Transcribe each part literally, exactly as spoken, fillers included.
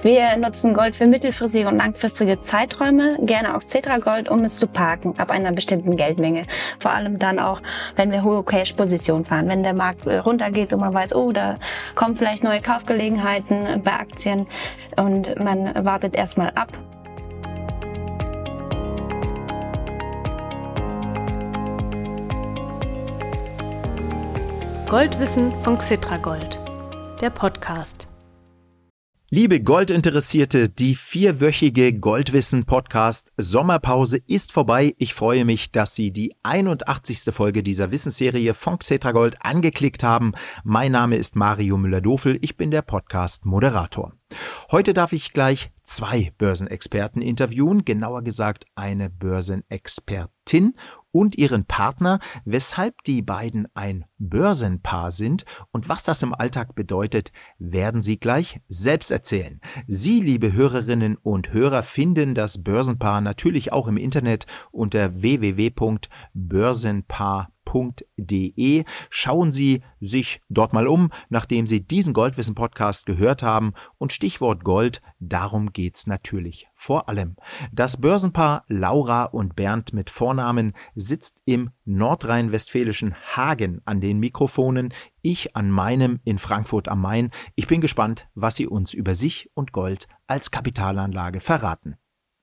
Wir nutzen Gold für mittelfristige und langfristige Zeiträume, gerne auch Xetra Gold, um es zu parken ab einer bestimmten Geldmenge. Vor allem dann auch, wenn wir hohe Cash-Positionen fahren, wenn der Markt runtergeht und man weiß, oh, da kommen vielleicht neue Kaufgelegenheiten bei Aktien und man wartet erstmal ab. Goldwissen von Xetra Gold, der Podcast. Liebe Goldinteressierte, die vierwöchige Goldwissen-Podcast Sommerpause ist vorbei. Ich freue mich, dass Sie die einundachtzigste Folge dieser Wissensserie von Xetra Gold angeklickt haben. Mein Name ist Mario Müller-Dofel, ich bin der Podcast-Moderator. Heute darf ich gleich zwei Börsenexperten interviewen, genauer gesagt eine Börsenexpertin und ihren Partner, weshalb die beiden ein Börsenpaar sind und was das im Alltag bedeutet, werden sie gleich selbst erzählen. Sie, liebe Hörerinnen und Hörer, finden das Börsenpaar natürlich auch im Internet unter w w w punkt börsenpaar punkt de. Schauen Sie sich dort mal um, nachdem Sie diesen Goldwissen-Podcast gehört haben. Und Stichwort Gold, darum geht's natürlich vor allem. Das Börsenpaar Laura und Bernd mit Vornamen sitzt im nordrhein-westfälischen Hagen an den Mikrofonen, ich an meinem in Frankfurt am Main. Ich bin gespannt, was Sie uns über sich und Gold als Kapitalanlage verraten.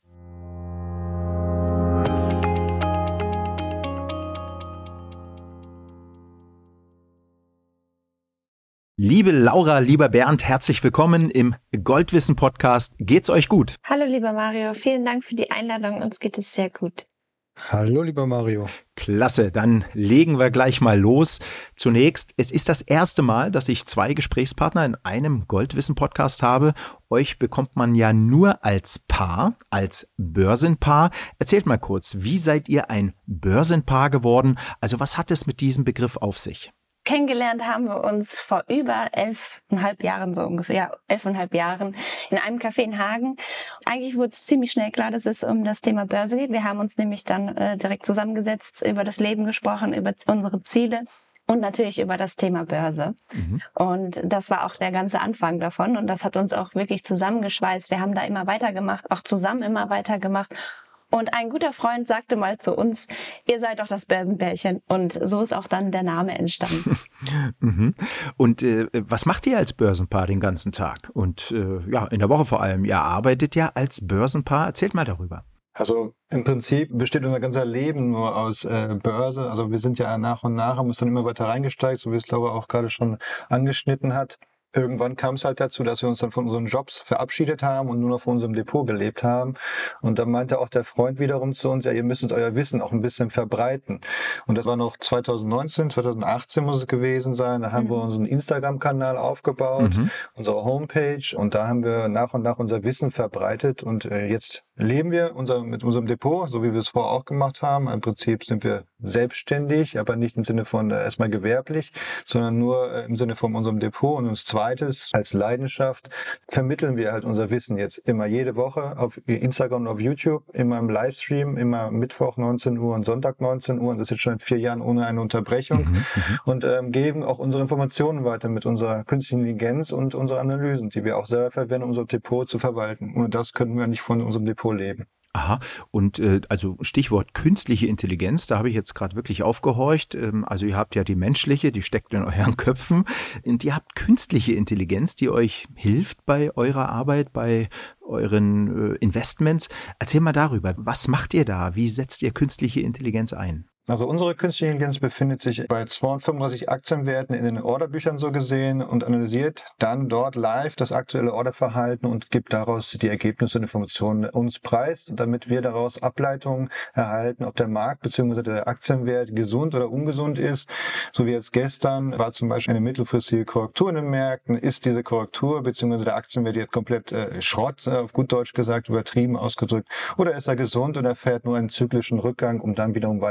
Liebe Laura, lieber Bernd, herzlich willkommen im Goldwissen-Podcast. Geht's euch gut? Hallo lieber Mario, vielen Dank für die Einladung, uns geht es sehr gut. Hallo lieber Mario. Klasse, dann legen wir gleich mal los. Zunächst, es ist das erste Mal, dass ich zwei Gesprächspartner in einem Goldwissen-Podcast habe. Euch bekommt man ja nur als Paar, als Börsenpaar. Erzählt mal kurz, wie seid ihr ein Börsenpaar geworden? Also was hat es mit diesem Begriff auf sich? Kennengelernt haben wir uns vor über elfeinhalb Jahren, so ungefähr, ja, elfeinhalb Jahren in einem Café in Hagen. Eigentlich wurde es ziemlich schnell klar, dass es um das Thema Börse geht. Wir haben uns nämlich dann äh, direkt zusammengesetzt, über das Leben gesprochen, über unsere Ziele und natürlich über das Thema Börse. Mhm. Und das war auch der ganze Anfang davon und das hat uns auch wirklich zusammengeschweißt. Wir haben da immer weitergemacht, auch zusammen immer weitergemacht. Und ein guter Freund sagte mal zu uns, ihr seid doch das Börsenpärchen. Und so ist auch dann der Name entstanden. mhm. Und äh, was macht ihr als Börsenpaar den ganzen Tag? Und äh, ja, in der Woche vor allem. Ihr arbeitet ja als Börsenpaar. Erzählt mal darüber. Also im Prinzip besteht unser ganzer Leben nur aus äh, Börse. Also wir sind ja nach und nach, haben uns dann immer weiter reingesteigt, so wie es Laura auch gerade schon angeschnitten hat. Irgendwann kam es halt dazu, dass wir uns dann von unseren Jobs verabschiedet haben und nur noch von unserem Depot gelebt haben. Und dann meinte auch der Freund wiederum zu uns, ja, ihr müsst uns euer Wissen auch ein bisschen verbreiten. Und das war noch zwanzig neunzehn, zwanzig achtzehn muss es gewesen sein. Da haben mhm. wir unseren Instagram-Kanal aufgebaut, mhm. unsere Homepage. Und da haben wir nach und nach unser Wissen verbreitet. Und äh, jetzt leben wir unser, mit unserem Depot, so wie wir es vorher auch gemacht haben. Im Prinzip sind wir selbstständig, aber nicht im Sinne von äh, erstmal gewerblich, sondern nur äh, im Sinne von unserem Depot. Und uns zweites, als Leidenschaft vermitteln wir halt unser Wissen jetzt immer jede Woche auf Instagram und auf YouTube, immer im Livestream, immer Mittwoch neunzehn Uhr und Sonntag neunzehn Uhr. Und das ist jetzt schon seit vier Jahren ohne eine Unterbrechung. Mhm, und ähm, geben auch unsere Informationen weiter mit unserer künstlichen Intelligenz und unseren Analysen, die wir auch selber verwenden, um unser Depot zu verwalten. Und das könnten wir nicht von unserem Depot leben. Aha, und äh, also Stichwort künstliche Intelligenz, da habe ich jetzt gerade wirklich aufgehorcht. Ähm, also ihr habt ja die menschliche, die steckt in euren Köpfen. Und ihr habt künstliche Intelligenz, die euch hilft bei eurer Arbeit, bei euren äh, Investments. Erzähl mal darüber, was macht ihr da? Wie setzt ihr künstliche Intelligenz ein? Also unsere künstliche Intelligenz befindet sich bei zweihundertfünfunddreißig Aktienwerten in den Orderbüchern so gesehen und analysiert dann dort live das aktuelle Orderverhalten und gibt daraus die Ergebnisse und Informationen uns preis, damit wir daraus Ableitungen erhalten, ob der Markt bzw. der Aktienwert gesund oder ungesund ist. So wie jetzt gestern war zum Beispiel eine mittelfristige Korrektur in den Märkten. Ist diese Korrektur bzw. der Aktienwert jetzt komplett äh, Schrott, äh, auf gut Deutsch gesagt, übertrieben ausgedrückt, oder ist er gesund und erfährt nur einen zyklischen Rückgang, um dann wiederum weiter zu steigen?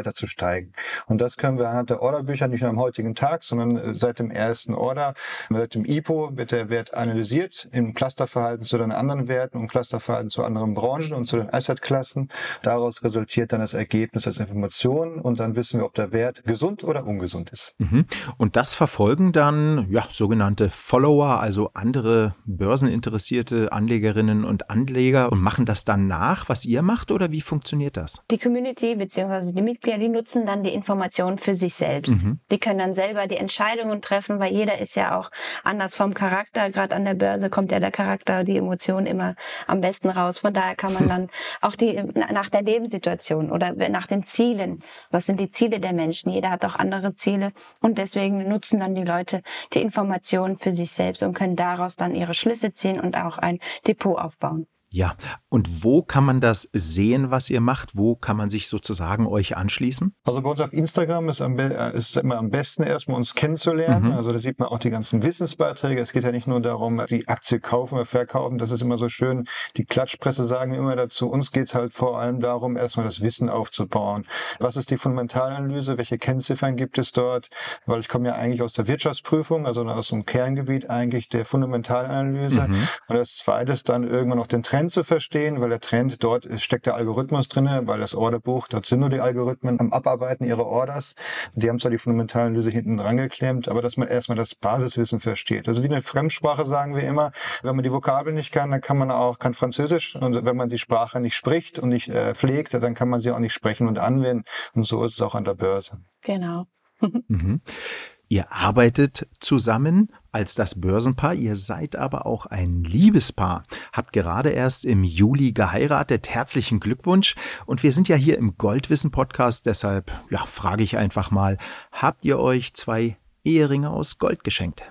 steigen. Und das können wir anhand der Orderbücher nicht nur am heutigen Tag, sondern seit dem ersten Order, seit dem I P O wird der Wert analysiert im Clusterverhalten zu den anderen Werten und Clusterverhalten zu anderen Branchen und zu den Assetklassen. Daraus resultiert dann das Ergebnis als Information und dann wissen wir, ob der Wert gesund oder ungesund ist. Mhm. Und das verfolgen dann ja, sogenannte Follower, also andere börseninteressierte Anlegerinnen und Anleger und machen das dann nach, was ihr macht, oder wie funktioniert das? Die Community bzw. die Mitglieder, die nutzen dann die Informationen für sich selbst. Mhm. Die können dann selber die Entscheidungen treffen, weil jeder ist ja auch anders vom Charakter. Gerade an der Börse kommt ja der Charakter, die Emotionen immer am besten raus. Von daher kann man dann auch die nach der Lebenssituation oder nach den Zielen, was sind die Ziele der Menschen? Jeder hat auch andere Ziele und deswegen nutzen dann die Leute die Informationen für sich selbst und können daraus dann ihre Schlüsse ziehen und auch ein Depot aufbauen. Ja, und wo kann man das sehen, was ihr macht? Wo kann man sich sozusagen euch anschließen? Also bei uns auf Instagram ist, am, ist immer am besten erstmal uns kennenzulernen. Mhm. Also da sieht man auch die ganzen Wissensbeiträge. Es geht ja nicht nur darum, die Aktie kaufen oder verkaufen. Das ist immer so schön. Die Klatschpresse sagen immer dazu. Uns geht halt vor allem darum, erstmal das Wissen aufzubauen. Was ist die Fundamentalanalyse? Welche Kennziffern gibt es dort? Weil ich komme ja eigentlich aus der Wirtschaftsprüfung, also aus dem Kerngebiet eigentlich der Fundamentalanalyse. Mhm. Und das Zweite ist dann irgendwann noch den Trend zu verstehen, weil der Trend, dort steckt der Algorithmus drin, weil das Orderbuch, dort sind nur die Algorithmen am Abarbeiten ihrer Orders. Die haben zwar die Fundamentalanalyse hinten dran geklemmt, aber dass man erstmal das Basiswissen versteht. Also wie eine Fremdsprache sagen wir immer, wenn man die Vokabeln nicht kann, dann kann man auch, kann Französisch, und wenn man die Sprache nicht spricht und nicht äh, pflegt, dann kann man sie auch nicht sprechen und anwenden. Und so ist es auch an der Börse. Genau. Mhm. Ihr arbeitet zusammen als das Börsenpaar, ihr seid aber auch ein Liebespaar, habt gerade erst im Juli geheiratet, herzlichen Glückwunsch. Und wir sind ja hier im Goldwissen-Podcast, deshalb ja, frage ich einfach mal, habt ihr euch zwei Eheringe aus Gold geschenkt?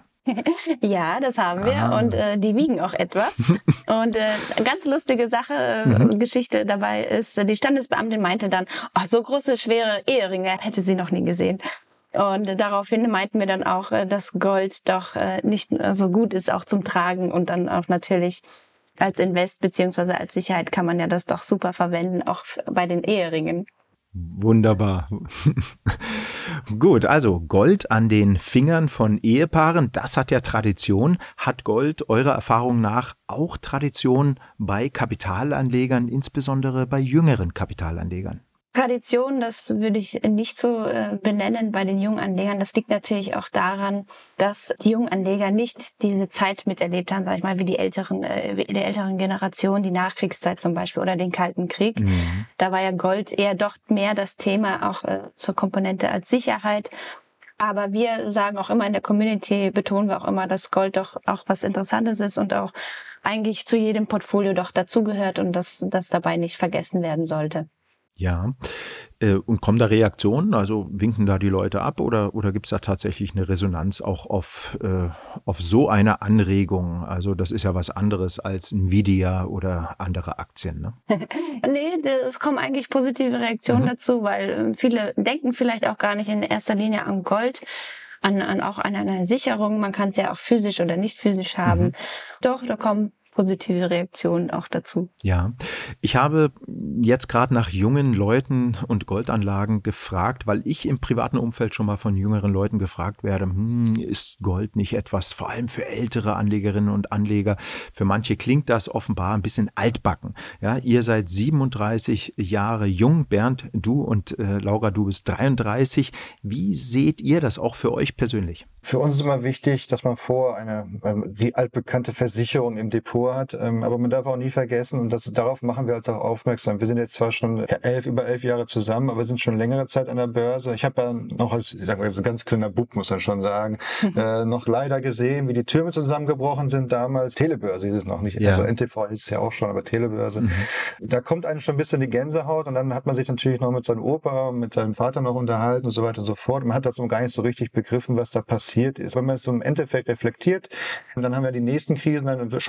Ja, das haben wir Ah. und äh, die wiegen auch etwas. Und äh, eine ganz lustige Sache, äh, Mhm. Geschichte dabei ist, äh, die Standesbeamtin meinte dann, ach, so große, schwere Eheringe hätte sie noch nie gesehen. Und äh, daraufhin meinten wir dann auch, äh, dass Gold doch äh, nicht äh, so gut ist, auch zum Tragen und dann auch natürlich als Invest beziehungsweise als Sicherheit kann man ja das doch super verwenden, auch f- bei den Eheringen. Wunderbar. Gut, also Gold an den Fingern von Ehepaaren, das hat ja Tradition. Hat Gold eurer Erfahrung nach auch Tradition bei Kapitalanlegern, insbesondere bei jüngeren Kapitalanlegern? Tradition, das würde ich nicht so äh, benennen bei den Junganlegern. Das liegt natürlich auch daran, dass die Junganleger nicht diese Zeit miterlebt haben, sage ich mal, wie die älteren, äh, wie die älteren Generationen, die Nachkriegszeit zum Beispiel oder den Kalten Krieg. Mhm. Da war ja Gold eher doch mehr das Thema auch äh, zur Komponente als Sicherheit. Aber wir sagen auch immer in der Community, betonen wir auch immer, dass Gold doch auch was Interessantes ist und auch eigentlich zu jedem Portfolio doch dazugehört und dass das dabei nicht vergessen werden sollte. Ja, äh, und kommen da Reaktionen? Also winken da die Leute ab oder, oder gibt es da tatsächlich eine Resonanz auch auf, äh, auf so eine Anregung? Also das ist ja was anderes als Nvidia oder andere Aktien, ne? Nee, es kommen eigentlich positive Reaktionen Mhm. dazu, weil äh, viele denken vielleicht auch gar nicht in erster Linie an Gold, an, an auch an eine Sicherung. Man kann es ja auch physisch oder nicht physisch haben. Mhm. Doch, da kommen positive Reaktionen auch dazu. Ja, ich habe jetzt gerade nach jungen Leuten und Goldanlagen gefragt, weil ich im privaten Umfeld schon mal von jüngeren Leuten gefragt werde, hm, ist Gold nicht etwas, vor allem für ältere Anlegerinnen und Anleger? Für manche klingt das offenbar ein bisschen altbacken. Ja, ihr seid siebenunddreißig Jahre jung, Bernd, du und äh, Laura, du bist dreiunddreißig. Wie seht ihr das auch für euch persönlich? Für uns ist immer wichtig, dass man vor eine ähm, die altbekannte Versicherung im Depot hat, ähm, aber man darf auch nie vergessen, und das, darauf machen wir uns auch aufmerksam. Wir sind jetzt zwar schon elf, über elf Jahre zusammen, aber wir sind schon längere Zeit an der Börse. Ich habe ja noch als, ich sag mal, so ein ganz kleiner Bub, muss man schon sagen, äh, noch leider gesehen, wie die Türme zusammengebrochen sind damals. Telebörse ist es noch nicht, Ja. also N T V ist es ja auch schon, aber Telebörse. Mhm. Da kommt einem schon ein bisschen die Gänsehaut und dann hat man sich natürlich noch mit seinem Opa, mit seinem Vater noch unterhalten und so weiter und so fort. Man hat das noch gar nicht so richtig begriffen, was da passiert ist. Wenn man es so im Endeffekt reflektiert, und dann haben wir die nächsten Krisen dann schon wirklich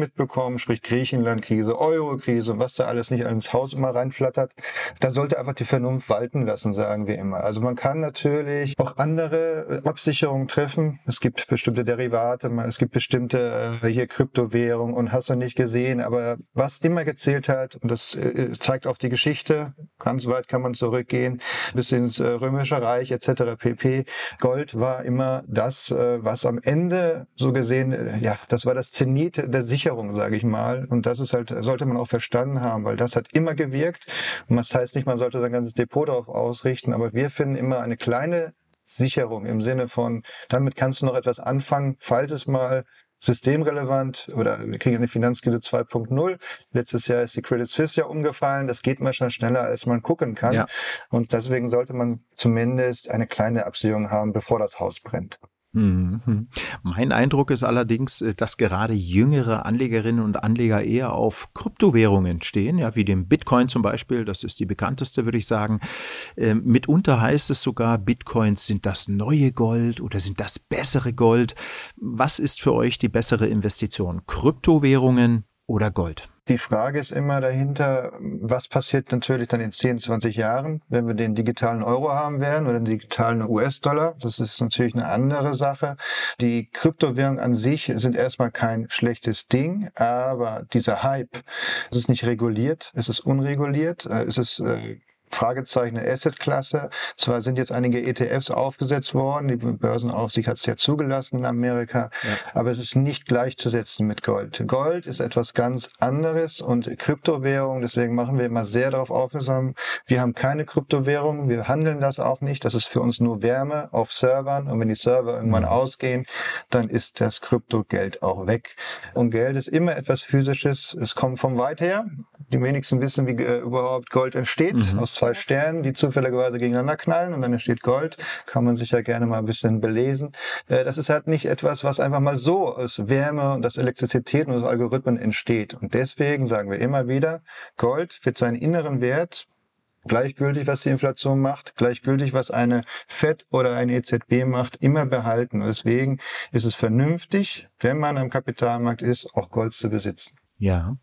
mitbekommen, sprich Griechenland-Krise, Euro-Krise, was da alles nicht ins Haus immer reinflattert. Da sollte einfach die Vernunft walten lassen, sagen wir immer. Also man kann natürlich auch andere Absicherungen treffen. Es gibt bestimmte Derivate, es gibt bestimmte äh, hier Kryptowährungen und hast du nicht gesehen. Aber was immer gezählt hat, und das äh, zeigt auch die Geschichte, ganz weit kann man zurückgehen, bis ins äh, Römische Reich et cetera pp. Gold war immer das, äh, was am Ende so gesehen, äh, ja, das war das Zenit der Sicherung, sage ich mal. Und das ist halt, sollte man auch verstanden haben, weil das hat immer gewirkt. Und das heißt nicht, man sollte sein ganzes Depot darauf ausrichten, aber wir finden immer eine kleine Sicherung im Sinne von, damit kannst du noch etwas anfangen, falls es mal systemrelevant oder wir kriegen eine Finanzkrise zwei Punkt null. Letztes Jahr ist die Credit Suisse ja umgefallen. Das geht manchmal schneller, als man gucken kann. Ja. Und deswegen sollte man zumindest eine kleine Absicherung haben, bevor das Haus brennt. Mhm. Mein Eindruck ist allerdings, dass gerade jüngere Anlegerinnen und Anleger eher auf Kryptowährungen stehen, ja, wie dem Bitcoin zum Beispiel, das ist die bekannteste, würde ich sagen. Ähm, mitunter heißt es sogar, Bitcoins sind das neue Gold oder sind das bessere Gold. Was ist für euch die bessere Investition? Kryptowährungen oder Gold? Die Frage ist immer dahinter, was passiert natürlich dann in zehn, zwanzig Jahren, wenn wir den digitalen Euro haben werden oder den digitalen U S-Dollar. Das ist natürlich eine andere Sache. Die Kryptowährungen an sich sind erstmal kein schlechtes Ding, aber dieser Hype, es ist nicht reguliert, es ist unreguliert, es ist äh, Fragezeichen der Assetklasse. Zwar sind jetzt einige E T Fs aufgesetzt worden, die Börsenaufsicht hat es ja zugelassen in Amerika, ja. Aber es ist nicht gleichzusetzen mit Gold. Gold ist etwas ganz anderes und Kryptowährung, deswegen machen wir immer sehr darauf aufmerksam. Wir haben keine Kryptowährung, wir handeln das auch nicht. Das ist für uns nur Wärme auf Servern und wenn die Server irgendwann mhm. ausgehen, dann ist das Kryptogeld auch weg. Und Geld ist immer etwas Physisches, es kommt vom Weit her. Die wenigsten wissen, wie äh, überhaupt Gold entsteht, mhm. aus zwei Sternen, die zufälligerweise gegeneinander knallen und dann entsteht Gold. Kann man sich ja gerne mal ein bisschen belesen. Äh, das ist halt nicht etwas, was einfach mal so aus Wärme und aus Elektrizität und aus Algorithmen entsteht. Und deswegen sagen wir immer wieder, Gold wird seinen inneren Wert, gleichgültig, was die Inflation macht, gleichgültig, was eine Fed oder eine E Z B macht, immer behalten. Und deswegen ist es vernünftig, wenn man am Kapitalmarkt ist, auch Gold zu besitzen. Ja.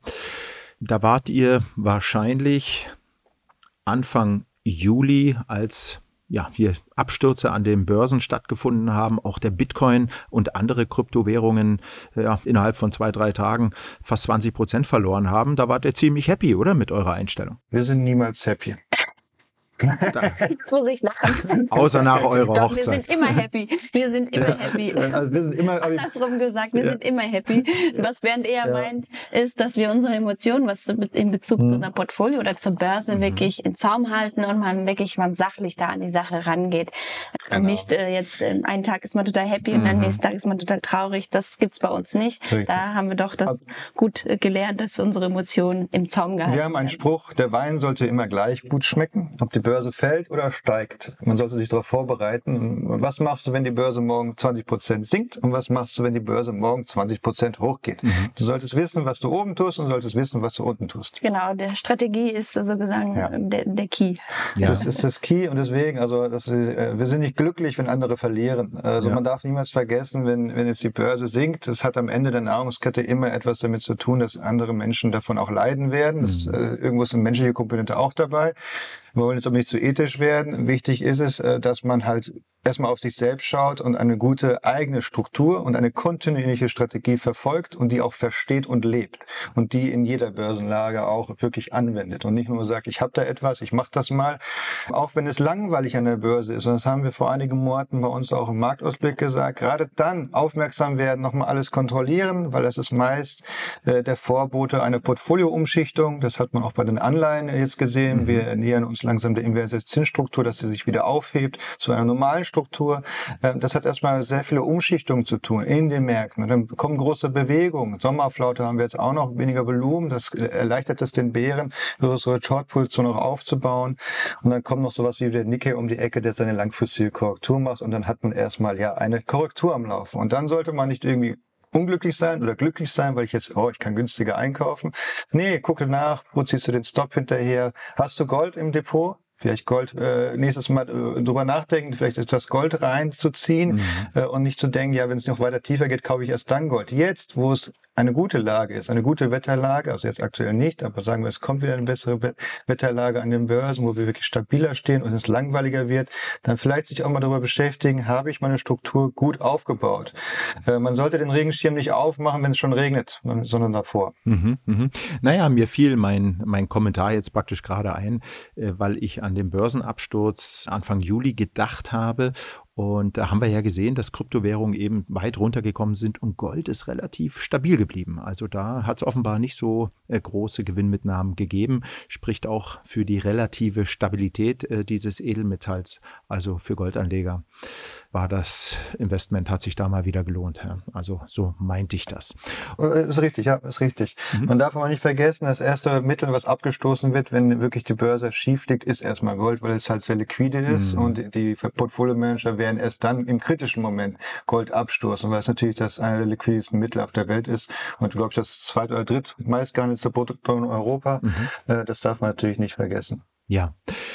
Da wart ihr wahrscheinlich Anfang Juli, als ja hier Abstürze an den Börsen stattgefunden haben, auch der Bitcoin und andere Kryptowährungen ja, innerhalb von zwei, drei Tagen fast zwanzig Prozent verloren haben. Da wart ihr ziemlich happy, oder, mit eurer Einstellung? Wir sind niemals happy. Jetzt muss ich lachen. Außer nach eurer Doch, Hochzeit. Wir sind immer happy. Wir sind immer happy. Also wir sind immer, Andersrum gesagt, wir ja. sind immer happy. Was Bernd eher ja. meint, ist, dass wir unsere Emotionen, was in Bezug hm. zu einer Portfolio oder zur Börse mhm. wirklich in Zaum halten und man wirklich mal sachlich da an die Sache rangeht. Genau. Nicht äh, jetzt, äh, einen Tag ist man total happy mhm. und am nächsten Tag ist man total traurig. Das gibt's bei uns nicht. Richtig. Da haben wir doch das also, gut äh, gelernt, dass unsere Emotionen im Zaum gehalten werden. Wir haben einen Spruch, der Wein sollte immer gleich gut schmecken. Ob die Börse fällt oder steigt. Man sollte sich darauf vorbereiten. Und was machst du, wenn die Börse morgen zwanzig Prozent sinkt? Und was machst du, wenn die Börse morgen zwanzig Prozent hochgeht? Mhm. Du solltest wissen, was du oben tust und solltest wissen, was du unten tust. Genau, der Strategie ist sozusagen ja. der, der Key. Ja. Das ist das Key und deswegen, also das, wir sind nicht glücklich, wenn andere verlieren. Also ja. man darf niemals vergessen, wenn, wenn jetzt die Börse sinkt, das hat am Ende der Nahrungskette immer etwas damit zu tun, dass andere Menschen davon auch leiden werden. Das, mhm. äh, irgendwo ist eine menschliche Komponente auch dabei. Wir wollen jetzt aber nicht zu ethisch werden. Wichtig ist es, dass man halt erstmal auf sich selbst schaut und eine gute eigene Struktur und eine kontinuierliche Strategie verfolgt und die auch versteht und lebt und die in jeder Börsenlage auch wirklich anwendet und nicht nur sagt, ich habe da etwas, ich mache das mal, auch wenn es langweilig an der Börse ist. Und das haben wir vor einigen Monaten bei uns auch im Marktausblick gesagt. Gerade dann aufmerksam werden, nochmal alles kontrollieren, weil das ist meist äh, der Vorbote einer Portfolioumschichtung. Das hat man auch bei den Anleihen jetzt gesehen. Mhm. Wir nähern uns langsam der inverse Zinsstruktur, dass sie sich wieder aufhebt zu einer normalen Struktur. Das hat erstmal sehr viele Umschichtungen zu tun in den Märkten. Und dann kommen große Bewegungen. Sommerflaute haben wir jetzt auch noch, weniger Volumen. Das erleichtert es den Bären, größere Short-Position auch aufzubauen. Und dann kommt noch sowas wie der Nikkei um die Ecke, der seine langfristige Korrektur macht. Und dann hat man erstmal ja eine Korrektur am Laufen. Und dann sollte man nicht irgendwie unglücklich sein oder glücklich sein, weil ich jetzt, oh, ich kann günstiger einkaufen. Nee, gucke nach, wo ziehst du den Stop hinterher? Hast du Gold im Depot? Vielleicht Gold, äh, nächstes Mal äh, drüber nachdenken, vielleicht etwas Gold reinzuziehen mhm. äh, und nicht zu denken, ja, wenn es noch weiter tiefer geht, kaufe ich erst dann Gold. Jetzt, wo es eine gute Lage ist, eine gute Wetterlage, also jetzt aktuell nicht, aber sagen wir, es kommt wieder eine bessere Wetterlage an den Börsen, wo wir wirklich stabiler stehen und es langweiliger wird, dann vielleicht sich auch mal darüber beschäftigen, habe ich meine Struktur gut aufgebaut. Äh, man sollte den Regenschirm nicht aufmachen, wenn es schon regnet, sondern davor. Mhm, mhm. Naja, mir fiel mein, mein Kommentar jetzt praktisch gerade ein, äh, weil ich an den Börsenabsturz Anfang Juli gedacht habe. Und da haben wir ja gesehen, dass Kryptowährungen eben weit runtergekommen sind und Gold ist relativ stabil geblieben. Also da hat es offenbar nicht so äh, große Gewinnmitnahmen gegeben, spricht auch für die relative Stabilität äh, dieses Edelmetalls. Also für Goldanleger war das Investment, hat sich da mal wieder gelohnt. Ja. Also so meinte ich das. Ist richtig, ja, ist richtig. Mhm. Man darf aber nicht vergessen, das erste Mittel, was abgestoßen wird, wenn wirklich die Börse schief liegt, ist erstmal Gold, weil es halt sehr liquide ist mhm. und die Portfolio-Manager werden erst dann im kritischen Moment Gold abstoßen, weil es natürlich das einer der liquidesten Mittel auf der Welt ist und, glaube ich, das zweit- oder dritt meistgehandelte Produkt in Europa. Mhm. Das darf man natürlich nicht vergessen. Ja.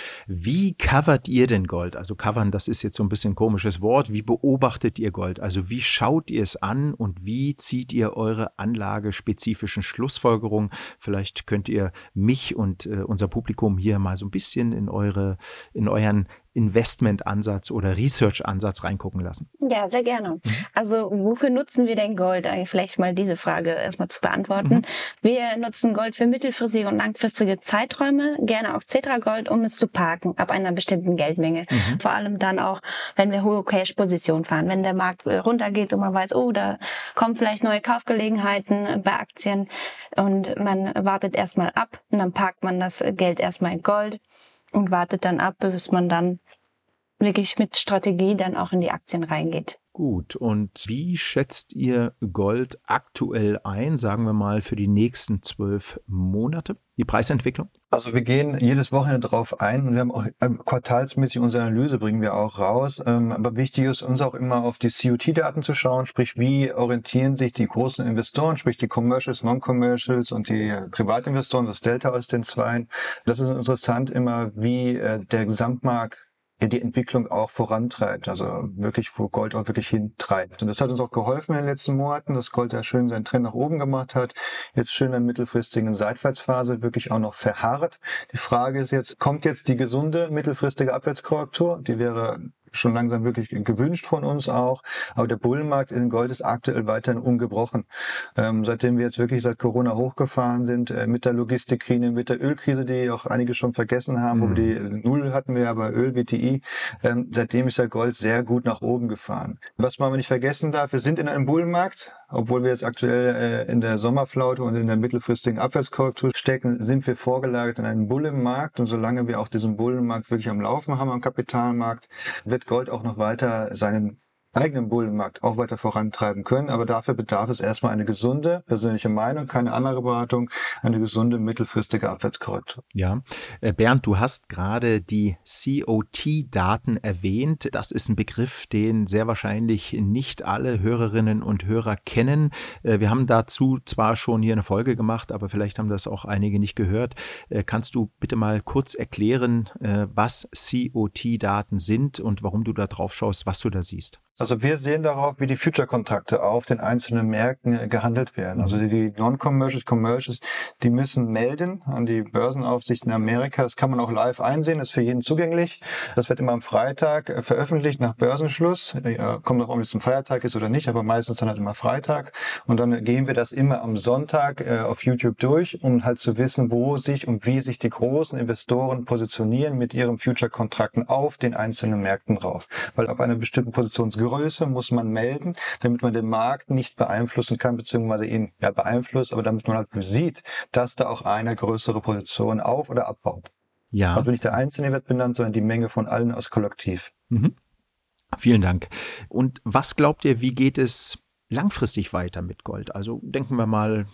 Wie covert ihr denn Gold? Also covern, das ist jetzt so ein bisschen ein komisches Wort. Wie beobachtet ihr Gold? Also wie schaut ihr es an und wie zieht ihr eure anlagespezifischen Schlussfolgerungen? Vielleicht könnt ihr mich und äh, unser Publikum hier mal so ein bisschen in eure, in euren Investmentansatz oder Research-Ansatz reingucken lassen. Ja, sehr gerne. Mhm. Also wofür nutzen wir denn Gold? Eigentlich vielleicht mal diese Frage erstmal zu beantworten. Mhm. Wir nutzen Gold für mittelfristige und langfristige Zeiträume, gerne auch Xetra-Gold, um es zu parken ab einer bestimmten Geldmenge. Mhm. Vor allem dann auch, wenn wir hohe Cash-Positionen fahren, wenn der Markt runtergeht und man weiß, oh, da kommen vielleicht neue Kaufgelegenheiten bei Aktien und man wartet erstmal ab und dann parkt man das Geld erstmal in Gold und wartet dann ab, bis man dann wirklich mit Strategie dann auch in die Aktien reingeht. Gut, und wie schätzt ihr Gold aktuell ein, sagen wir mal für die nächsten zwölf Monate, die Preisentwicklung? Also wir gehen jedes Wochenende drauf ein und wir haben auch quartalsmäßig unsere Analyse, bringen wir auch raus. Aber wichtig ist uns auch immer auf die C O T-Daten zu schauen, sprich wie orientieren sich die großen Investoren, sprich die Commercials, Non-Commercials und die Privatinvestoren, das Delta aus den Zweien. Das ist interessant immer, wie der Gesamtmarkt die Entwicklung auch vorantreibt, also wirklich, wo Gold auch wirklich hintreibt. Und das hat uns auch geholfen in den letzten Monaten, dass Gold ja schön seinen Trend nach oben gemacht hat, jetzt schön in der mittelfristigen Seitwärtsphase wirklich auch noch verharrt. Die Frage ist jetzt, kommt jetzt die gesunde mittelfristige Abwärtskorrektur? Die wäre schon langsam wirklich gewünscht von uns auch. Aber der Bullenmarkt in Gold ist aktuell weiterhin ungebrochen. Ähm, seitdem wir jetzt wirklich seit Corona hochgefahren sind, äh, mit der Logistikkrise, mit der Ölkrise, die auch einige schon vergessen haben, mhm. wo wir die Null hatten wir ja bei Öl, W T I, ähm, seitdem ist der Gold sehr gut nach oben gefahren. Was man nicht vergessen darf, wir sind in einem Bullenmarkt, obwohl wir jetzt aktuell äh, in der Sommerflaute und in der mittelfristigen Abwärtskorrektur stecken, sind wir vorgelagert in einen Bullenmarkt und solange wir auch diesen Bullenmarkt wirklich am Laufen haben am Kapitalmarkt, wird Gold auch noch weiter seinen eigenen Bullenmarkt auch weiter vorantreiben können, aber dafür bedarf es erstmal eine gesunde, persönliche Meinung, keine andere Beratung, eine gesunde mittelfristige Abwärtskorrektur. Ja, Bernd, du hast gerade die C O T-Daten erwähnt. Das ist ein Begriff, den sehr wahrscheinlich nicht alle Hörerinnen und Hörer kennen. Wir haben dazu zwar schon hier eine Folge gemacht, aber vielleicht haben das auch einige nicht gehört. Kannst du bitte mal kurz erklären, was C O T-Daten sind und warum du da drauf schaust, was du da siehst? Also wir sehen darauf, wie die Future-Kontrakte auf den einzelnen Märkten gehandelt werden. Also die Non-Commercials, Commercials, die müssen melden an die Börsenaufsicht in Amerika. Das kann man auch live einsehen, das ist für jeden zugänglich. Das wird immer am Freitag veröffentlicht nach Börsenschluss. Kommt noch, ob es ein Feiertag ist oder nicht, aber meistens dann halt immer Freitag. Und dann gehen wir das immer am Sonntag auf YouTube durch, um halt zu wissen, wo sich und wie sich die großen Investoren positionieren mit ihren Future-Kontrakten auf den einzelnen Märkten drauf. Weil ab einer bestimmten Positionsgröße Größe muss man melden, damit man den Markt nicht beeinflussen kann, beziehungsweise ihn ja beeinflusst, aber damit man halt sieht, dass da auch eine größere Position auf- oder abbaut. Ja. Also nicht der Einzelne wird benannt, sondern die Menge von allen aus Kollektiv. Mhm. Vielen Dank. Und was glaubt ihr, wie geht es langfristig weiter mit Gold? Also denken wir mal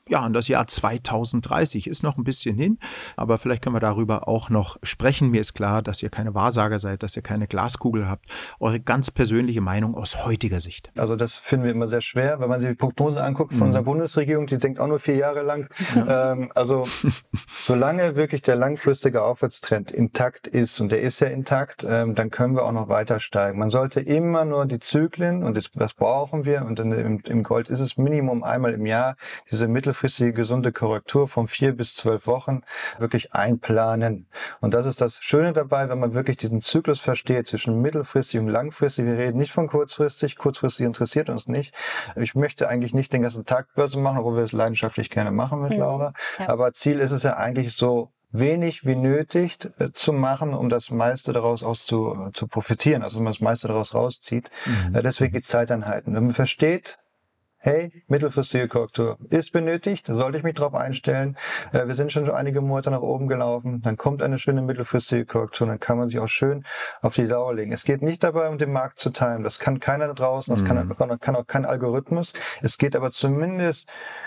ja, an das Jahr zweitausenddreißig. Ist noch ein bisschen hin, aber vielleicht können wir darüber auch noch sprechen. Mir ist klar, dass ihr keine Wahrsager seid, dass ihr keine Glaskugel habt. Eure ganz persönliche Meinung aus heutiger Sicht. Also das finden wir immer sehr schwer, wenn man sich die Prognose anguckt von Mhm. unserer Bundesregierung, die denkt auch nur vier Jahre lang. Ähm, also solange wirklich der langfristige Aufwärtstrend intakt ist, und der ist ja intakt, ähm, dann können wir auch noch weiter steigen. Man sollte immer nur die Zyklen, und das, das brauchen wir, und im, im Gold ist es Minimum einmal im Jahr, diese mittelfristige gesunde Korrektur von vier bis zwölf Wochen wirklich einplanen. Und das ist das Schöne dabei, wenn man wirklich diesen Zyklus versteht zwischen mittelfristig und langfristig. Wir reden nicht von kurzfristig, kurzfristig interessiert uns nicht. Ich möchte eigentlich nicht den ganzen Tag Börse machen, obwohl wir es leidenschaftlich gerne machen mit Mhm. Laura. Ja. Aber Ziel ist es ja eigentlich so wenig wie nötig äh, zu machen, um das meiste daraus aus zu, zu profitieren, also wenn man das meiste daraus rauszieht. Mhm. Äh, deswegen die Zeiteinheiten. Wenn man versteht, hey, mittelfristige Korrektur ist benötigt, da sollte ich mich drauf einstellen. Äh, wir sind schon einige Monate nach oben gelaufen, dann kommt eine schöne mittelfristige Korrektur, dann kann man sich auch schön auf die Lauer legen. Es geht nicht dabei, um den Markt zu timen, das kann keiner da draußen, das kann, Mhm. kann auch kein Algorithmus. Es geht aber zumindest,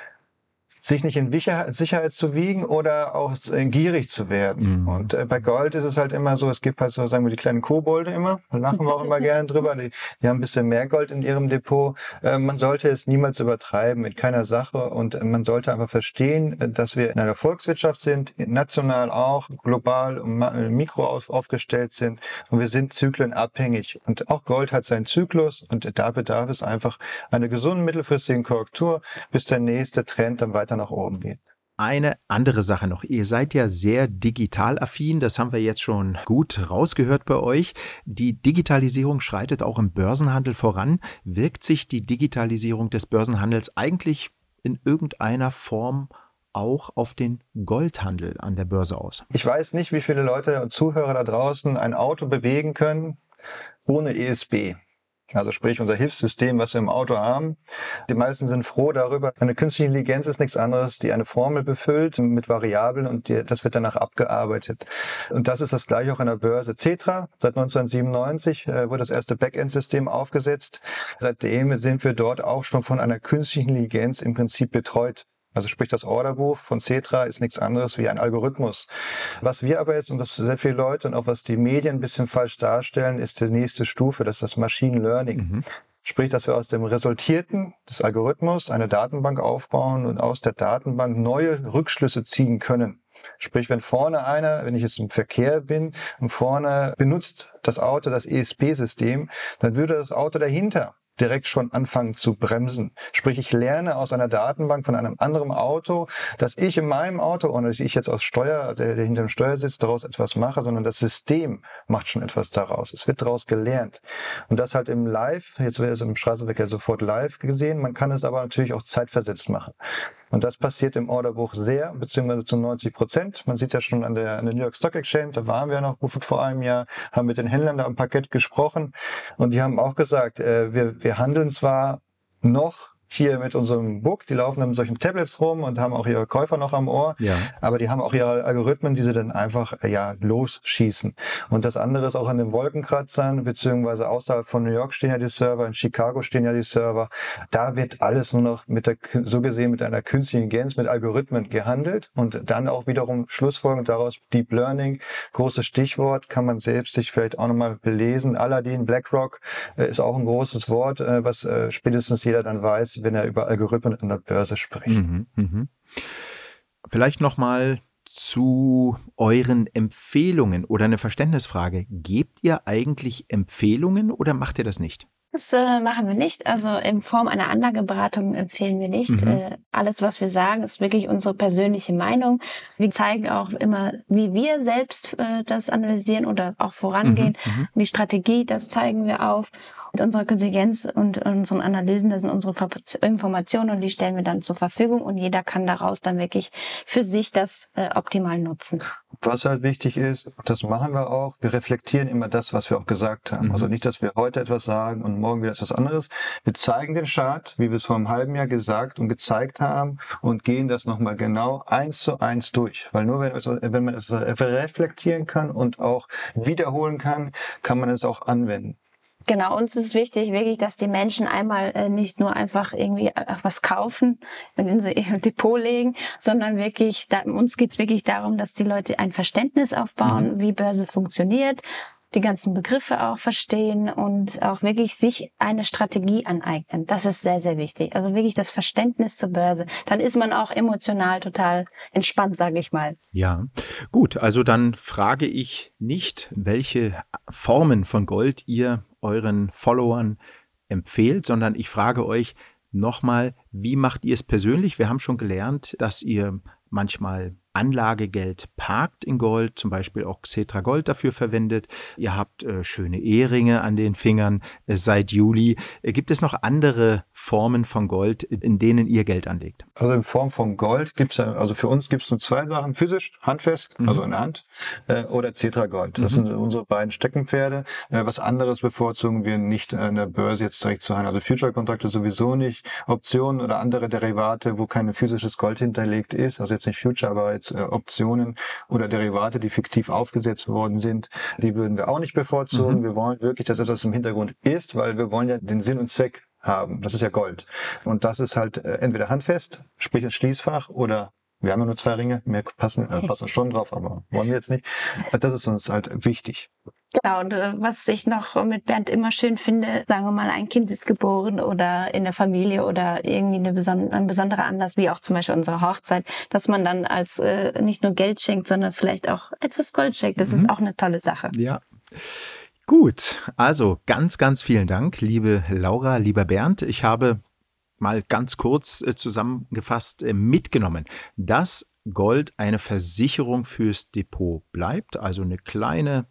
sich nicht in Sicherheit, Sicherheit zu wiegen oder auch äh, gierig zu werden. Mhm. Und äh, bei Gold ist es halt immer so, es gibt halt so, sagen wir, die kleinen Kobolde immer, da lachen wir auch immer gerne drüber, die, die haben ein bisschen mehr Gold in ihrem Depot. Äh, man sollte es niemals übertreiben, mit keiner Sache, und äh, man sollte einfach verstehen, äh, dass wir in einer Volkswirtschaft sind, national auch, global und ma- äh, mikro auf, aufgestellt sind, und wir sind zyklenabhängig. Und auch Gold hat seinen Zyklus, und da bedarf es einfach einer gesunden mittelfristigen Korrektur, bis der nächste Trend dann weiter nach oben geht. Eine andere Sache noch. Ihr seid ja sehr digital affin. Das haben wir jetzt schon gut rausgehört bei euch. Die Digitalisierung schreitet auch im Börsenhandel voran. Wirkt sich die Digitalisierung des Börsenhandels eigentlich in irgendeiner Form auch auf den Goldhandel an der Börse aus? Ich weiß nicht, wie viele Leute und Zuhörer da draußen ein Auto bewegen können ohne E S P. Also sprich unser Hilfssystem, was wir im Auto haben. Die meisten sind froh darüber. Eine künstliche Intelligenz ist nichts anderes, die eine Formel befüllt mit Variablen, und die, das wird danach abgearbeitet. Und das ist das gleiche auch in der Börse. Xetra, seit neunzehnhundertsiebenundneunzig äh, wurde das erste Backend-System aufgesetzt. Seitdem sind wir dort auch schon von einer künstlichen Intelligenz im Prinzip betreut. Also sprich, das Orderbuch von Xetra ist nichts anderes wie ein Algorithmus. Was wir aber jetzt, und was sehr viele Leute und auch was die Medien ein bisschen falsch darstellen, ist die nächste Stufe, das ist das Machine Learning. Mhm. Sprich, dass wir aus dem Resultierten des Algorithmus eine Datenbank aufbauen und aus der Datenbank neue Rückschlüsse ziehen können. Sprich, wenn vorne einer, wenn ich jetzt im Verkehr bin und vorne benutzt das Auto das E S P-System, dann würde das Auto dahinter direkt schon anfangen zu bremsen. Sprich, ich lerne aus einer Datenbank von einem anderen Auto, dass ich in meinem Auto, ohne dass ich jetzt aus Steuer, der, der hinter dem Steuer sitzt, daraus etwas mache, sondern das System macht schon etwas daraus. Es wird daraus gelernt. Und das halt im Live, jetzt wird es im Straßenverkehr sofort live gesehen, man kann es aber natürlich auch zeitversetzt machen. Und das passiert im Orderbuch sehr, beziehungsweise zu neunzig Prozent. Man sieht ja schon an der, an der New York Stock Exchange, da waren wir noch vor einem Jahr, haben mit den Händlern da am Parkett gesprochen, und die haben auch gesagt, äh, wir, wir handeln zwar noch hier mit unserem Book, die laufen dann mit solchen Tablets rum und haben auch ihre Käufer noch am Ohr, Ja. aber die haben auch ihre Algorithmen, die sie dann einfach äh, ja losschießen. Und das andere ist auch an den Wolkenkratzern, beziehungsweise außerhalb von New York stehen ja die Server, in Chicago stehen ja die Server. Da wird alles nur noch mit der, so gesehen mit einer künstlichen Intelligenz, mit Algorithmen gehandelt, und dann auch wiederum schlussfolgernd daraus Deep Learning, großes Stichwort, kann man selbst sich vielleicht auch nochmal belesen. Aladdin, BlackRock äh, ist auch ein großes Wort, äh, was äh, spätestens jeder dann weiß, wenn er über Algorithmen an der Börse spricht. Mhm, mhm. Vielleicht nochmal zu euren Empfehlungen oder eine Verständnisfrage. Gebt ihr eigentlich Empfehlungen oder macht ihr das nicht? Das äh, machen wir nicht. Also in Form einer Anlageberatung empfehlen wir nicht. Mhm. Äh, alles, was wir sagen, ist wirklich unsere persönliche Meinung. Wir zeigen auch immer, wie wir selbst äh, das analysieren oder auch vorangehen. Mhm, mhm. Die Strategie, das zeigen wir auf. Und unsere Kontingenz und unseren Analysen, das sind unsere Informationen, und die stellen wir dann zur Verfügung, und jeder kann daraus dann wirklich für sich das äh, optimal nutzen. Was halt wichtig ist, das machen wir auch, wir reflektieren immer das, was wir auch gesagt haben. Mhm. Also nicht, dass wir heute etwas sagen und morgen wieder etwas anderes. Wir zeigen den Chart, wie wir es vor einem halben Jahr gesagt und gezeigt haben, und gehen das nochmal genau eins zu eins durch. Weil nur wenn, es, wenn man es reflektieren kann und auch wiederholen kann, kann man es auch anwenden. Genau, uns ist wichtig, wirklich, dass die Menschen einmal äh, nicht nur einfach irgendwie äh, was kaufen und in so ihr Depot legen, sondern wirklich, da, uns geht's wirklich darum, dass die Leute ein Verständnis aufbauen, mhm. wie Börse funktioniert, die ganzen Begriffe auch verstehen und auch wirklich sich eine Strategie aneignen. Das ist sehr, sehr wichtig. Also wirklich das Verständnis zur Börse. Dann ist man auch emotional total entspannt, sage ich mal. Ja, gut. Also dann frage ich nicht, welche Formen von Gold ihr euren Followern empfehlt, sondern ich frage euch nochmal, wie macht ihr es persönlich? Wir haben schon gelernt, dass ihr manchmal Anlagegeld parkt in Gold, zum Beispiel auch Xetra Gold dafür verwendet. Ihr habt äh, schöne Eheringe an den Fingern äh, seit Juli. Äh, gibt es noch andere Formen von Gold, in denen ihr Geld anlegt? Also in Form von Gold gibt es, also für uns gibt es nur zwei Sachen, physisch, handfest, mhm. also in der Hand, äh, oder Xetra Gold. Das mhm. sind unsere beiden Steckenpferde. Äh, was anderes bevorzugen wir nicht an der Börse jetzt direkt zu handeln. Also Future-Kontrakte sowieso nicht. Optionen oder andere Derivate, wo kein physisches Gold hinterlegt ist, also jetzt nicht Future, aber jetzt Optionen oder Derivate, die fiktiv aufgesetzt worden sind, die würden wir auch nicht bevorzugen. Mhm. Wir wollen wirklich, dass etwas im Hintergrund ist, weil wir wollen ja den Sinn und Zweck haben. Das ist ja Gold. Und das ist halt entweder handfest, sprich ein Schließfach, oder wir haben ja nur zwei Ringe, mehr passen, äh, passen schon drauf, aber wollen wir jetzt nicht. Das ist uns halt wichtig. Genau, und äh, was ich noch mit Bernd immer schön finde, sagen wir mal, ein Kind ist geboren oder in der Familie oder irgendwie eine beson- ein besonderer Anlass, wie auch zum Beispiel unsere Hochzeit, dass man dann als äh, nicht nur Geld schenkt, sondern vielleicht auch etwas Gold schenkt. Das mhm. ist auch eine tolle Sache. Ja. Gut, also ganz, ganz vielen Dank, liebe Laura, lieber Bernd. Ich habe mal ganz kurz äh, zusammengefasst äh, mitgenommen, dass Gold eine Versicherung fürs Depot bleibt, also eine kleine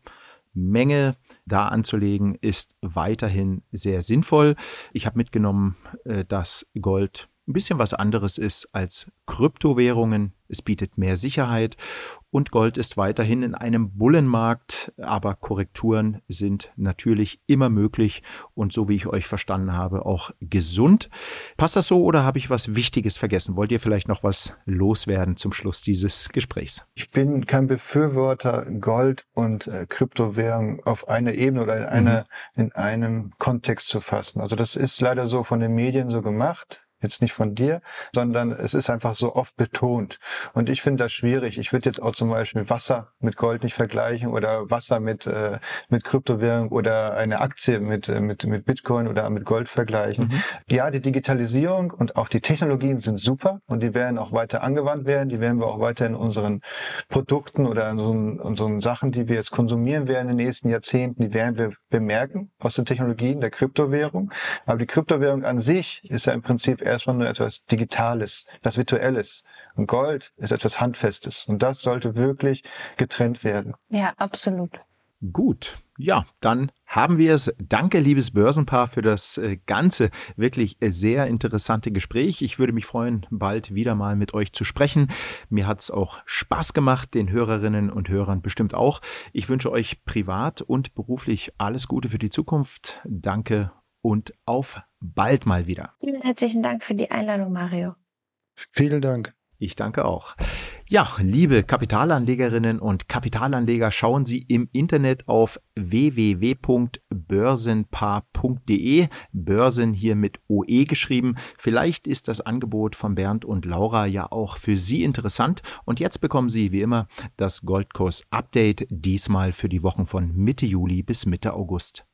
Menge da anzulegen, ist weiterhin sehr sinnvoll. Ich habe mitgenommen, dass Gold ein bisschen was anderes ist als Kryptowährungen. Es bietet mehr Sicherheit und Gold ist weiterhin in einem Bullenmarkt, aber Korrekturen sind natürlich immer möglich und so wie ich euch verstanden habe, auch gesund. Passt das so oder habe ich was Wichtiges vergessen? Wollt ihr vielleicht noch was loswerden zum Schluss dieses Gesprächs? Ich bin kein Befürworter, Gold und äh, Kryptowährung auf einer Ebene oder in, eine, mhm. in einem Kontext zu fassen. Also das ist leider so von den Medien so gemacht. Jetzt nicht von dir, sondern es ist einfach so oft betont. Und ich finde das schwierig. Ich würde jetzt auch zum Beispiel Wasser mit Gold nicht vergleichen oder Wasser mit äh, mit Kryptowährung oder eine Aktie mit mit mit Bitcoin oder mit Gold vergleichen. Mhm. Ja, die Digitalisierung und auch die Technologien sind super und die werden auch weiter angewandt werden. Die werden wir auch weiter in unseren Produkten oder in unseren, unseren Sachen, die wir jetzt konsumieren werden in den nächsten Jahrzehnten, die werden wir bemerken aus den Technologien der Kryptowährung. Aber die Kryptowährung an sich ist ja im Prinzip erstmal nur etwas Digitales, etwas Virtuelles. Und Gold ist etwas Handfestes. Und das sollte wirklich getrennt werden. Ja, absolut. Gut, ja, dann haben wir es. Danke, liebes Börsenpaar, für das ganze wirklich sehr interessante Gespräch. Ich würde mich freuen, bald wieder mal mit euch zu sprechen. Mir hat es auch Spaß gemacht, den Hörerinnen und Hörern bestimmt auch. Ich wünsche euch privat und beruflich alles Gute für die Zukunft. Danke und auf bald mal wieder. Vielen herzlichen Dank für die Einladung, Mario. Vielen Dank. Ich danke auch. Ja, liebe Kapitalanlegerinnen und Kapitalanleger, schauen Sie im Internet auf w w w punkt börsenpaar punkt d e, Börsen hier mit O E geschrieben. Vielleicht ist das Angebot von Bernd und Laura ja auch für Sie interessant. Und jetzt bekommen Sie wie immer das Goldkurs-Update, diesmal für die Wochen von Mitte Juli bis Mitte August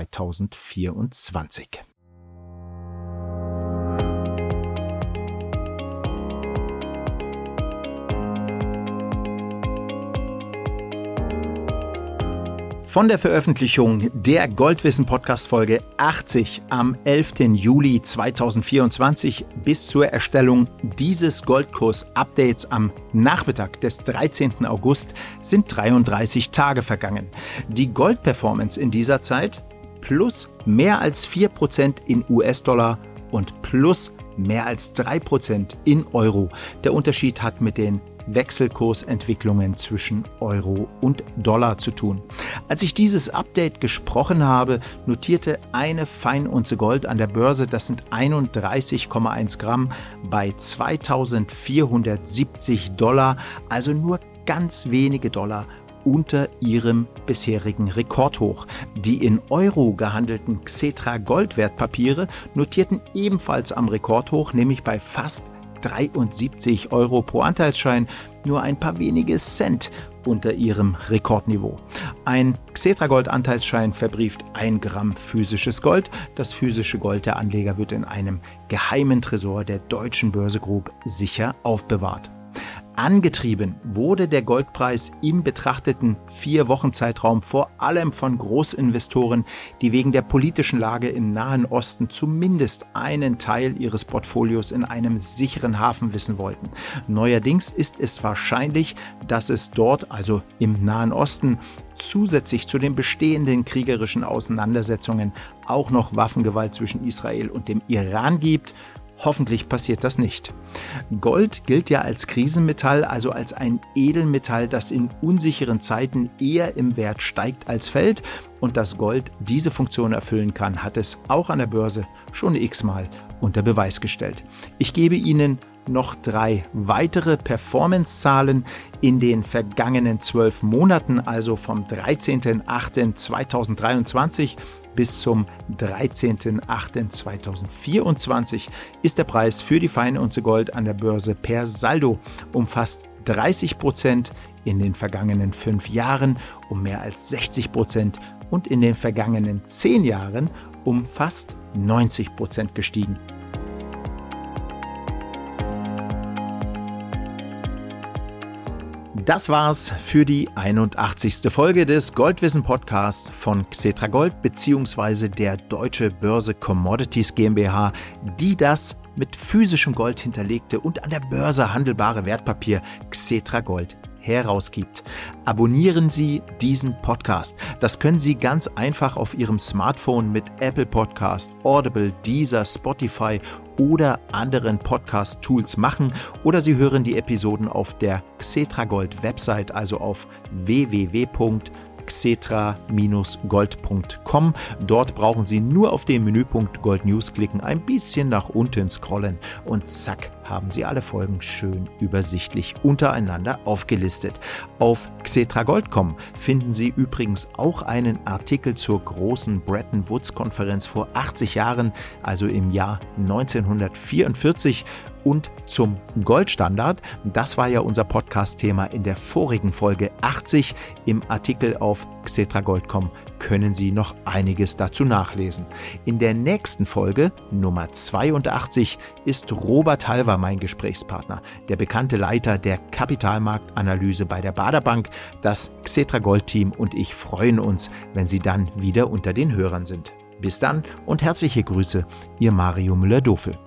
zweitausendvierundzwanzig. Von der Veröffentlichung der Goldwissen-Podcast-Folge achtzig am elften Juli zweitausendvierundzwanzig bis zur Erstellung dieses Goldkurs-Updates am Nachmittag des dreizehnten August sind dreiunddreißig Tage vergangen. Die Gold-Performance in dieser Zeit plus mehr als vier Prozent in U S-Dollar und plus mehr als drei Prozent in Euro. Der Unterschied hat mit den Wechselkursentwicklungen zwischen Euro und Dollar zu tun. Als ich dieses Update gesprochen habe, notierte eine Feinunze Gold an der Börse, das sind einunddreißig Komma eins Gramm, bei zweitausendvierhundertsiebzig Dollar, also nur ganz wenige Dollar unter ihrem bisherigen Rekordhoch. Die in Euro gehandelten Xetra Gold-Wertpapiere notierten ebenfalls am Rekordhoch, nämlich bei fast dreiundsiebzig Euro pro Anteilsschein, nur ein paar wenige Cent unter ihrem Rekordniveau. Ein Xetra Gold Anteilsschein verbrieft ein Gramm physisches Gold. Das physische Gold der Anleger wird in einem geheimen Tresor der Deutschen Börse Group sicher aufbewahrt. Angetrieben wurde der Goldpreis im betrachteten Vier-Wochen-Zeitraum vor allem von Großinvestoren, die wegen der politischen Lage im Nahen Osten zumindest einen Teil ihres Portfolios in einem sicheren Hafen wissen wollten. Neuerdings ist es wahrscheinlich, dass es dort, also im Nahen Osten, zusätzlich zu den bestehenden kriegerischen Auseinandersetzungen auch noch Waffengewalt zwischen Israel und dem Iran gibt. Hoffentlich passiert das nicht. Gold gilt ja als Krisenmetall, also als ein Edelmetall, das in unsicheren Zeiten eher im Wert steigt als fällt. Und dass Gold diese Funktion erfüllen kann, hat es auch an der Börse schon x-mal unter Beweis gestellt. Ich gebe Ihnen noch drei weitere Performance-Zahlen in den vergangenen zwölf Monaten, also vom dreizehnten achten zweitausenddreiundzwanzig bis zum dreizehnten achten zweitausendvierundzwanzig ist der Preis für die Feinunze Gold an der Börse per Saldo um fast dreißig Prozent, in den vergangenen fünf Jahren um mehr als sechzig Prozent und in den vergangenen zehn Jahren um fast neunzig Prozent gestiegen. Das war's für die einundachtzigste Folge des Goldwissen Podcasts von Xetra Gold bzw. der Deutsche Börse Commodities GmbH, die das mit physischem Gold hinterlegte und an der Börse handelbare Wertpapier Xetra Gold herausgibt. Abonnieren Sie diesen Podcast. Das können Sie ganz einfach auf Ihrem Smartphone mit Apple Podcast, Audible, Deezer, Spotify oder anderen Podcast-Tools machen, oder Sie hören die Episoden auf der Xetra Gold Website, also auf w w w punkt xetra gold punkt com. Dort brauchen Sie nur auf den Menüpunkt Gold News klicken, ein bisschen nach unten scrollen und zack, haben Sie alle Folgen schön übersichtlich untereinander aufgelistet. Auf xetra gold punkt com finden Sie übrigens auch einen Artikel zur großen Bretton Woods Konferenz vor achtzig Jahren, also im Jahr neunzehnhundertvierundvierzig, und zum Goldstandard. Das war ja unser Podcast-Thema in der vorigen Folge achtzig. Im Artikel auf xetra gold punkt com können Sie noch einiges dazu nachlesen. In der nächsten Folge, Nummer zweiundachtzig, ist Robert Halver mein Gesprächspartner, der bekannte Leiter der Kapitalmarktanalyse bei der Baader Bank. Das Xetra Gold Team und ich freuen uns, wenn Sie dann wieder unter den Hörern sind. Bis dann und herzliche Grüße, Ihr Mario Müller-Dofel.